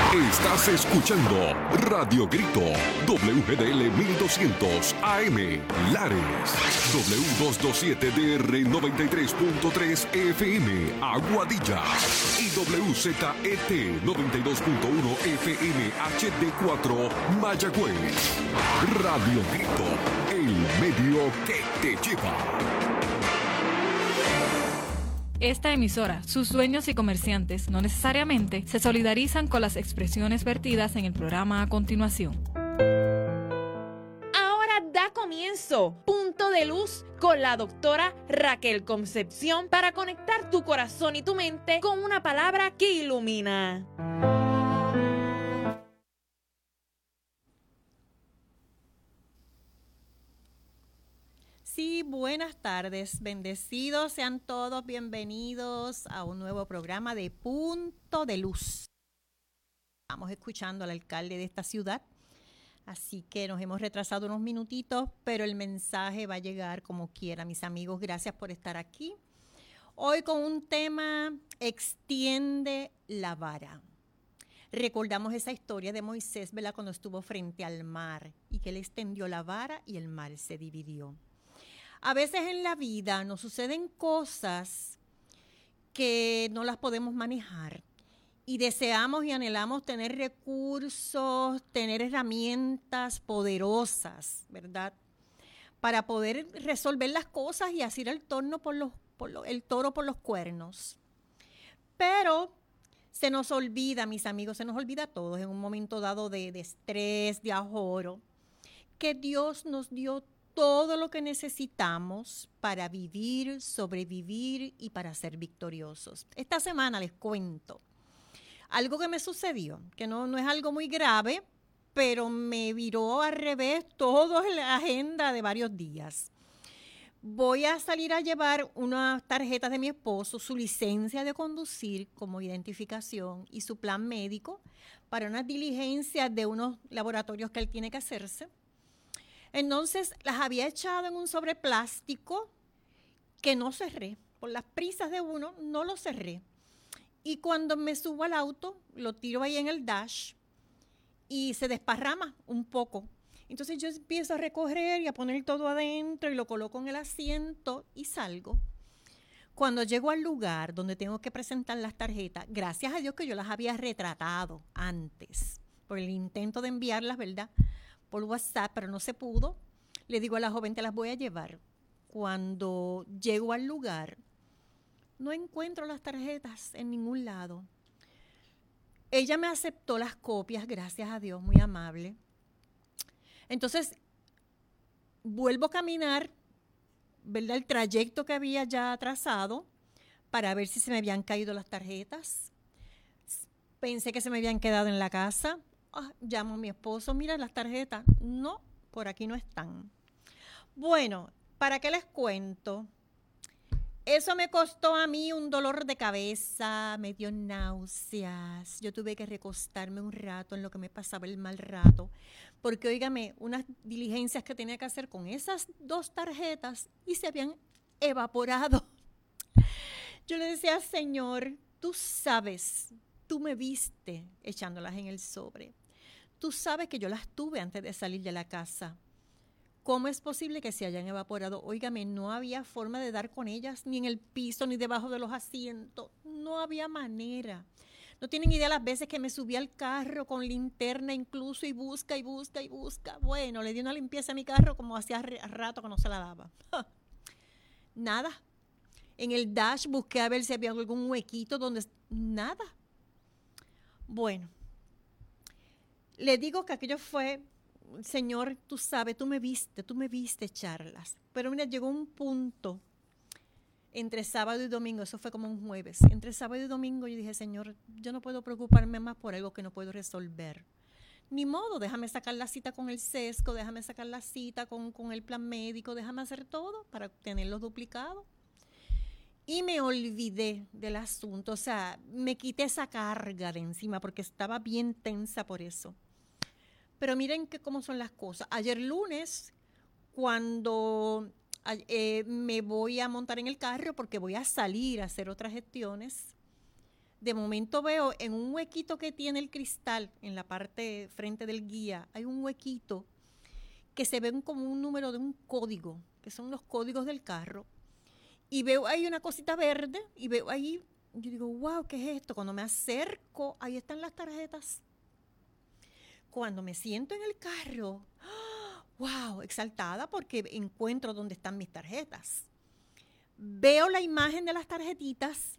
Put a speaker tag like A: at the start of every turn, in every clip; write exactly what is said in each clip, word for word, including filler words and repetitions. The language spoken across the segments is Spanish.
A: Estás escuchando Radio Grito, W G D L mil doscientos A M, Lares, W doscientos veintisiete D R noventa y tres punto tres F M, Aguadilla, y W Z E T noventa y dos punto uno F M H D cuatro, Mayagüez. Radio Grito, el medio que te lleva.
B: Esta emisora, sus dueños y comerciantes no necesariamente se solidarizan con las expresiones vertidas en el programa a continuación.
C: Ahora da comienzo Punto de Luz con la doctora Raquel Concepción para conectar tu corazón y tu mente con una palabra que ilumina.
D: Sí, buenas tardes, bendecidos sean todos, bienvenidos a un nuevo programa de Punto de Luz. Estamos escuchando al alcalde de esta ciudad, así que nos hemos retrasado unos minutitos, pero el mensaje va a llegar como quiera. Mis amigos, gracias por estar aquí. Hoy con un tema, extiende la vara. Recordamos esa historia de Moisés, ¿verdad?, cuando estuvo frente al mar y que él extendió la vara y el mar se dividió. A veces en la vida nos suceden cosas que no las podemos manejar y deseamos y anhelamos tener recursos, tener herramientas poderosas, ¿verdad?, para poder resolver las cosas y así el torno por los, por los, el toro por los cuernos. Pero se nos olvida, mis amigos, se nos olvida a todos en un momento dado de, de estrés, de ajoro, que Dios nos dio todo lo que necesitamos para vivir, sobrevivir y para ser victoriosos. Esta semana les cuento algo que me sucedió, que no, no es algo muy grave, pero me viró al revés toda la agenda de varios días. Voy a salir a llevar unas tarjetas de mi esposo, su licencia de conducir como identificación y su plan médico para unas diligencias de unos laboratorios que él tiene que hacerse. Entonces las había echado en un sobre plástico que no cerré. Por las prisas de uno, no lo cerré. Y cuando me subo al auto, lo tiro ahí en el dash y se desparrama un poco. Entonces yo empiezo a recoger y a poner todo adentro y lo coloco en el asiento y salgo. Cuando llego al lugar donde tengo que presentar las tarjetas, gracias a Dios que yo las había retratado antes por el intento de enviarlas, ¿verdad?, por WhatsApp, pero no se pudo. Le digo a la joven, te las voy a llevar. Cuando llego al lugar, no encuentro las tarjetas en ningún lado. Ella me aceptó las copias, gracias a Dios, muy amable. Entonces, vuelvo a caminar, ¿verdad?, el trayecto que había ya trazado para ver si se me habían caído las tarjetas. Pensé que se me habían quedado en la casa. Oh, llamo a mi esposo, mira las tarjetas. No, por aquí no están. Bueno, ¿para qué les cuento? Eso me costó a mí un dolor de cabeza, me dio náuseas. Yo tuve que recostarme un rato en lo que me pasaba el mal rato. Porque, óigame, unas diligencias que tenía que hacer con esas dos tarjetas y se habían evaporado. Yo le decía, Señor, tú sabes, tú me viste echándolas en el sobre. Tú sabes que yo las tuve antes de salir de la casa. ¿Cómo es posible que se hayan evaporado? Óigame, no había forma de dar con ellas, ni en el piso, ni debajo de los asientos. No había manera. No tienen idea las veces que me subí al carro con linterna incluso y busca y busca y busca. Bueno, le di una limpieza a mi carro como hacía rato que no se la daba. Nada. En el dash busqué a ver si había algún huequito donde... Nada. Bueno. Le digo que aquello fue, Señor, tú sabes, tú me viste, tú me viste echarlas. Pero mira, llegó un punto entre sábado y domingo, eso fue como un jueves. Entre sábado y domingo yo dije, Señor, yo no puedo preocuparme más por algo que no puedo resolver. Ni modo, déjame sacar la cita con el sesco, déjame sacar la cita con, con el plan médico, déjame hacer todo para tenerlos duplicados. Y me olvidé del asunto, o sea, me quité esa carga de encima porque estaba bien tensa por eso. Pero miren que cómo son las cosas. Ayer lunes, cuando eh, me voy a montar en el carro porque voy a salir a hacer otras gestiones, de momento veo en un huequito que tiene el cristal, en la parte frente del guía, hay un huequito que se ve como un número de un código, que son los códigos del carro. Y veo ahí una cosita verde y veo ahí, yo digo, wow, ¿qué es esto? Cuando me acerco, ahí están las tarjetas. Cuando me siento en el carro, wow, exaltada porque encuentro dónde están mis tarjetas. Veo la imagen de las tarjetitas,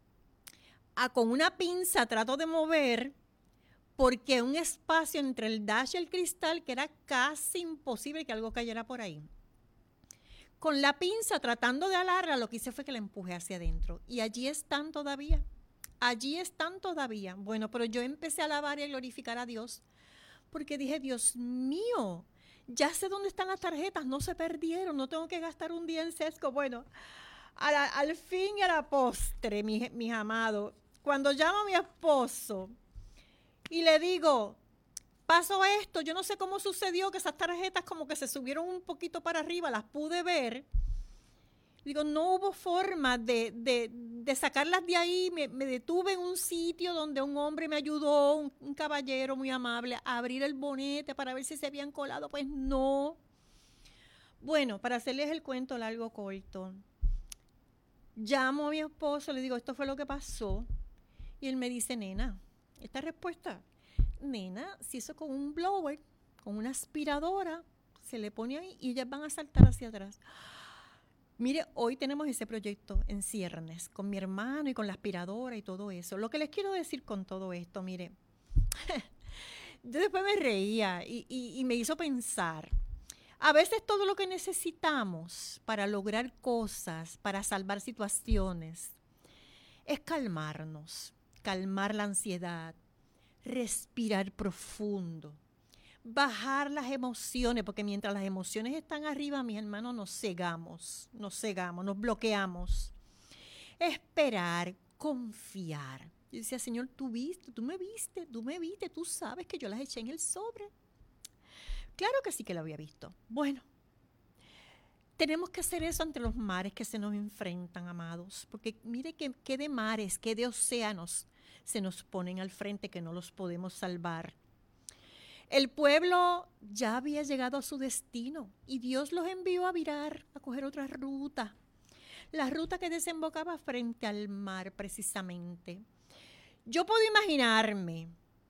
D: a, con una pinza trato de mover, porque un espacio entre el dash y el cristal que era casi imposible que algo cayera por ahí. Con la pinza tratando de alarla, lo que hice fue que la empujé hacia adentro. Y allí están todavía. Allí están todavía. Bueno, pero yo empecé a alabar y a glorificar a Dios, porque dije, Dios mío, ya sé dónde están las tarjetas, no se perdieron, no tengo que gastar un día en sesco. Bueno, a la, al fin y a la postre, mis, mis amados, cuando llamo a mi esposo y le digo, pasó esto, yo no sé cómo sucedió que esas tarjetas como que se subieron un poquito para arriba, las pude ver. Digo, no hubo forma de, de, de sacarlas de ahí. Me, me detuve en un sitio donde un hombre me ayudó, un, un caballero muy amable, a abrir el bonete para ver si se habían colado. Pues no. Bueno, para hacerles el cuento largo corto, llamo a mi esposo, le digo, esto fue lo que pasó. Y él me dice, nena, esta respuesta, nena, si eso con un blower, con una aspiradora, se le pone ahí y ellas van a saltar hacia atrás. Mire, hoy tenemos ese proyecto en ciernes, con mi hermano y con la aspiradora y todo eso. Lo que les quiero decir con todo esto, mire, yo después me reía y, y, y me hizo pensar. A veces todo lo que necesitamos para lograr cosas, para salvar situaciones, es calmarnos, calmar la ansiedad, respirar profundo, bajar las emociones, porque mientras las emociones están arriba, mis hermanos, nos cegamos, nos cegamos, nos bloqueamos. Esperar, confiar. Yo decía, Señor, tú viste, tú me viste, tú me viste, tú sabes que yo las eché en el sobre. Claro que sí que lo había visto. Bueno, tenemos que hacer eso ante los mares que se nos enfrentan, amados, porque mire que, que de mares, que de océanos se nos ponen al frente que no los podemos salvar. El pueblo ya había llegado a su destino y Dios los envió a virar, a coger otra ruta. La ruta que desembocaba frente al mar, precisamente. Yo puedo imaginarme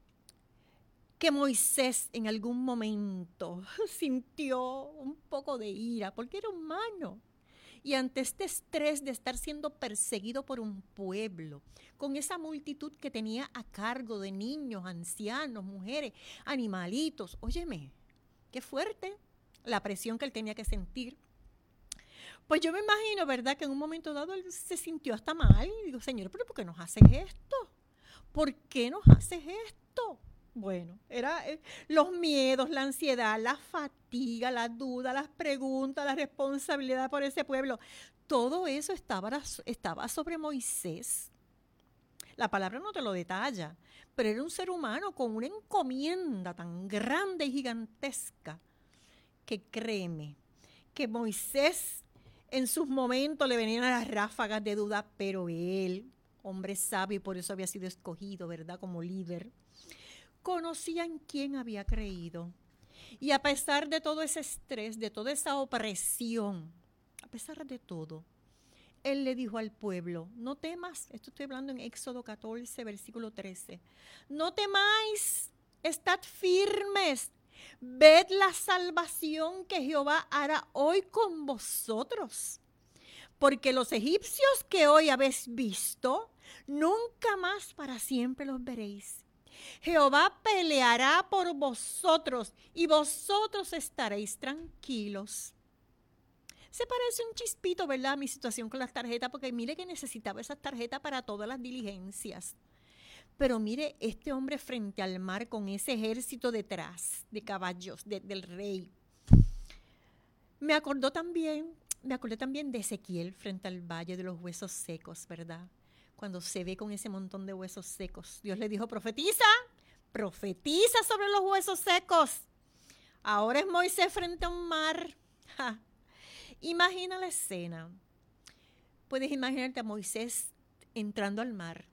D: que Moisés en algún momento sintió un poco de ira, porque era humano. Y ante este estrés de estar siendo perseguido por un pueblo, con esa multitud que tenía a cargo de niños, ancianos, mujeres, animalitos, óyeme, qué fuerte la presión que él tenía que sentir. Pues yo me imagino, ¿verdad?, que en un momento dado él se sintió hasta mal. Y digo, Señor, ¿pero por qué nos haces esto? ¿Por qué nos haces esto? Bueno, era eh, los miedos, la ansiedad, la fatiga, la duda, las preguntas, la responsabilidad por ese pueblo. Todo eso estaba, estaba sobre Moisés. La palabra no te lo detalla, pero era un ser humano con una encomienda tan grande y gigantesca que créeme, que Moisés en sus momentos le venían a las ráfagas de duda, pero él, hombre sabio y por eso había sido escogido, ¿verdad?, como líder, conocía en quién había creído. Y a pesar de todo ese estrés, de toda esa opresión, a pesar de todo, él le dijo al pueblo, no temas, esto estoy hablando en Éxodo catorce, versículo trece, no temáis, estad firmes, ved la salvación que Jehová hará hoy con vosotros. Porque los egipcios que hoy habéis visto, nunca más para siempre los veréis. Jehová peleará por vosotros y vosotros estaréis tranquilos. Se parece un chispito, ¿verdad?, a mi situación con las tarjetas, porque mire que necesitaba esas tarjetas para todas las diligencias. Pero mire, este hombre frente al mar con ese ejército detrás de caballos de, del rey. Me acordó también, me acordé también de Ezequiel frente al valle de los huesos secos, ¿verdad? Cuando se ve con ese montón de huesos secos. Dios le dijo, profetiza, profetiza sobre los huesos secos. Ahora es Moisés frente a un mar. Ja. Imagina la escena. Puedes imaginarte a Moisés entrando al mar,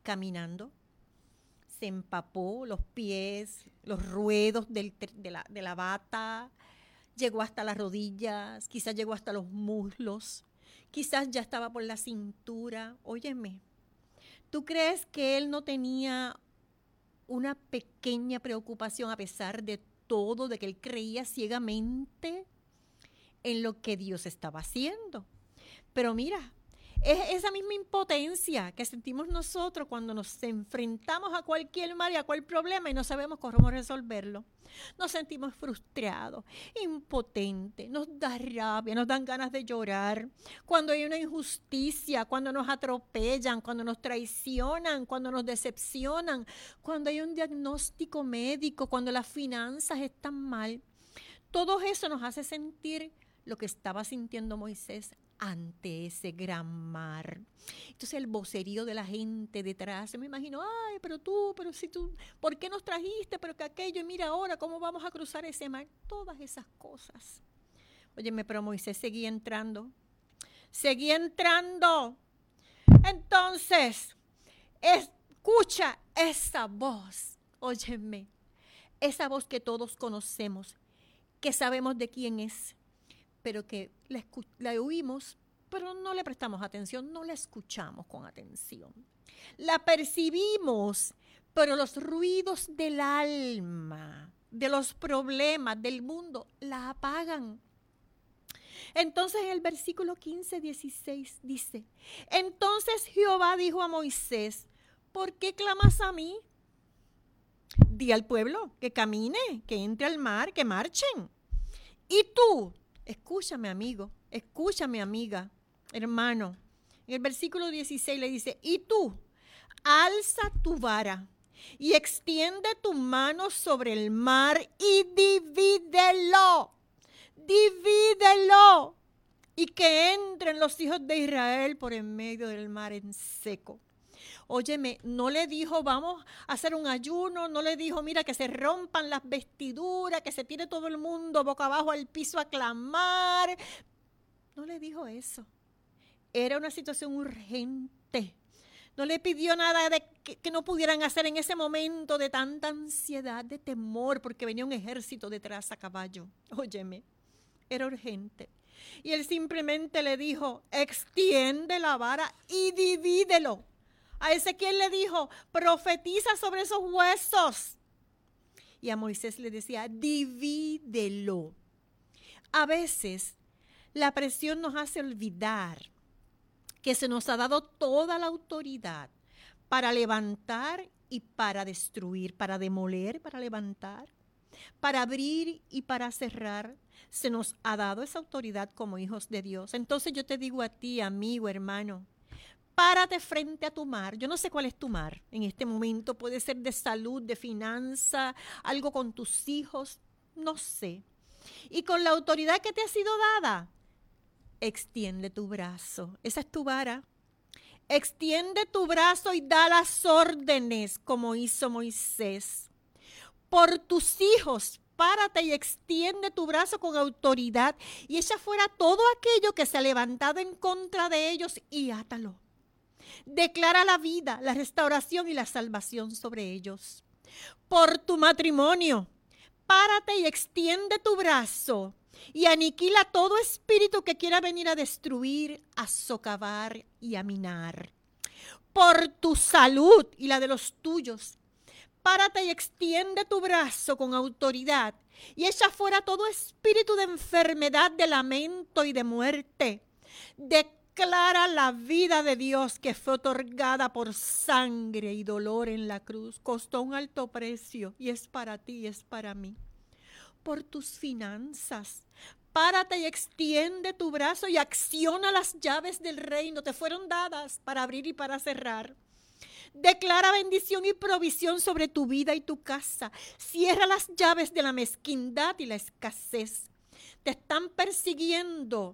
D: caminando. Se empapó los pies, los ruedos del, de, la, de la bata, llegó hasta las rodillas, quizás llegó hasta los muslos, quizás ya estaba por la cintura. Óyeme, ¿tú crees que él no tenía una pequeña preocupación a pesar de todo, de que él creía ciegamente en lo que Dios estaba haciendo? Pero mira, es esa misma impotencia que sentimos nosotros cuando nos enfrentamos a cualquier mal y a cualquier problema y no sabemos cómo resolverlo. Nos sentimos frustrados, impotentes, nos da rabia, nos dan ganas de llorar. Cuando hay una injusticia, cuando nos atropellan, cuando nos traicionan, cuando nos decepcionan, cuando hay un diagnóstico médico, cuando las finanzas están mal. Todo eso nos hace sentir lo que estaba sintiendo Moisés ante ese gran mar. Entonces el vocerío de la gente detrás, me imagino, ay, pero tú, pero si tú, ¿por qué nos trajiste? Pero que aquello, y mira ahora cómo vamos a cruzar ese mar. Todas esas cosas. Óyeme, pero Moisés seguía entrando, seguía entrando. Entonces, escucha esa voz, óyeme, esa voz que todos conocemos, que sabemos de quién es, pero que la, escu- la oímos, pero no le prestamos atención, no la escuchamos con atención. La percibimos, pero los ruidos del alma, de los problemas del mundo, la apagan. Entonces el versículo quince, dieciséis dice, entonces Jehová dijo a Moisés, ¿por qué clamas a mí? Di al pueblo que camine, que entre al mar, que marchen. Y tú, escúchame, amigo, escúchame, amiga, hermano. En el versículo dieciséis le dice, y tú, alza tu vara y extiende tu mano sobre el mar y divídelo, divídelo, y que entren los hijos de Israel por en medio del mar en seco. Óyeme, no le dijo, vamos a hacer un ayuno, no le dijo, mira, que se rompan las vestiduras, que se tire todo el mundo boca abajo al piso a clamar. No le dijo eso. Era una situación urgente. No le pidió nada de que, que no pudieran hacer en ese momento de tanta ansiedad, de temor, porque venía un ejército detrás a caballo. Óyeme, era urgente. Y él simplemente le dijo, extiende la vara y divídelo. A Ezequiel le dijo, profetiza sobre esos huesos. Y a Moisés le decía, divídelo. A veces la presión nos hace olvidar que se nos ha dado toda la autoridad para levantar y para destruir, para demoler, para levantar, para abrir y para cerrar. Se nos ha dado esa autoridad como hijos de Dios. Entonces yo te digo a ti, amigo, hermano, párate frente a tu mar. Yo no sé cuál es tu mar en este momento. Puede ser de salud, de finanza, algo con tus hijos. No sé. Y con la autoridad que te ha sido dada, extiende tu brazo. Esa es tu vara. Extiende tu brazo y da las órdenes como hizo Moisés. Por tus hijos, párate y extiende tu brazo con autoridad y echa fuera todo aquello que se ha levantado en contra de ellos y átalo. Declara la vida, la restauración y la salvación sobre ellos. Por tu matrimonio, párate y extiende tu brazo y aniquila todo espíritu que quiera venir a destruir, a socavar y a minar. Por tu salud y la de los tuyos, párate y extiende tu brazo con autoridad y echa fuera todo espíritu de enfermedad, de lamento y de muerte. Declara la vida de Dios que fue otorgada por sangre y dolor en la cruz. Costó un alto precio y es para ti y es para mí. Por tus finanzas, párate y extiende tu brazo y acciona las llaves del reino. Te fueron dadas para abrir y para cerrar. Declara bendición y provisión sobre tu vida y tu casa. Cierra las llaves de la mezquindad y la escasez. Te están persiguiendo.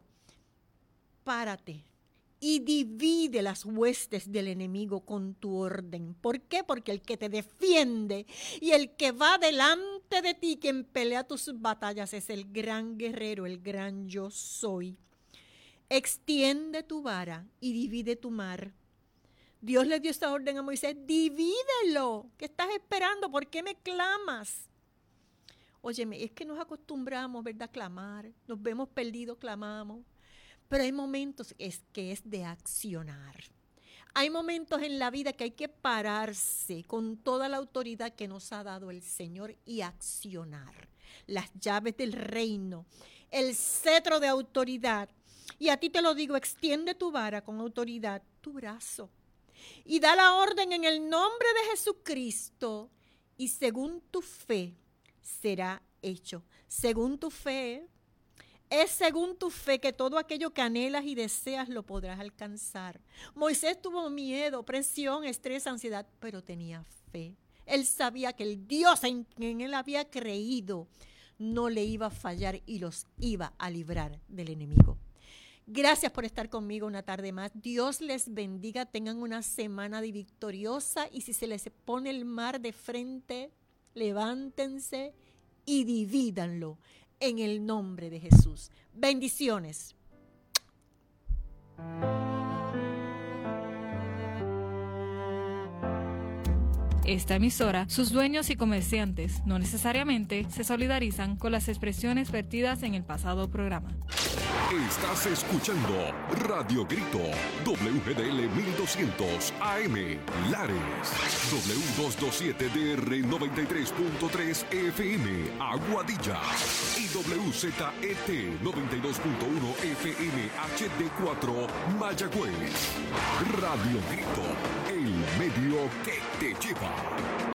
D: Párate y divide las huestes del enemigo con tu orden. ¿Por qué? Porque el que te defiende y el que va delante de ti, quien pelea tus batallas, es el gran guerrero, el gran yo soy. Extiende tu vara y divide tu mar. Dios le dio esta orden a Moisés, divídelo. ¿Qué estás esperando? ¿Por qué me clamas? Óyeme, es que nos acostumbramos, ¿verdad?, a clamar. Nos vemos perdidos, clamamos. Pero hay momentos es que es de accionar. Hay momentos en la vida que hay que pararse con toda la autoridad que nos ha dado el Señor y accionar. Las llaves del reino, el cetro de autoridad. Y a ti te lo digo, extiende tu vara con autoridad, tu brazo. Y da la orden en el nombre de Jesucristo. Y según tu fe será hecho. Según tu fe, es según tu fe que todo aquello que anhelas y deseas lo podrás alcanzar. Moisés tuvo miedo, presión, estrés, ansiedad, pero tenía fe. Él sabía que el Dios en quien él había creído no le iba a fallar y los iba a librar del enemigo. Gracias por estar conmigo una tarde más. Dios les bendiga, tengan una semana de victoriosa y si se les pone el mar de frente, levántense y divídanlo en el nombre de Jesús. Bendiciones.
B: Esta emisora, sus dueños y comerciantes no necesariamente se solidarizan con las expresiones vertidas en el pasado programa.
A: Estás escuchando Radio Grito, W G D L mil doscientos A M, Lares, W doscientos veintisiete D R noventa y tres punto tres F M, Aguadilla, y W Z E T noventa y dos punto uno F M H D cuatro, Mayagüez. Radio Grito, el medio que te lleva.